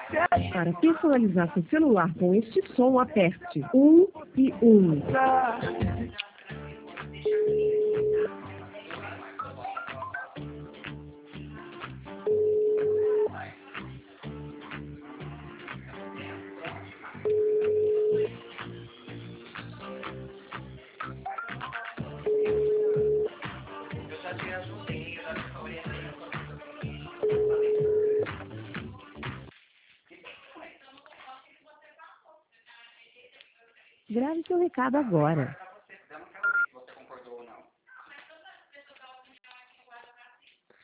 Para personalizar seu celular com este som, aperte 1 e 1. Grave seu recado agora.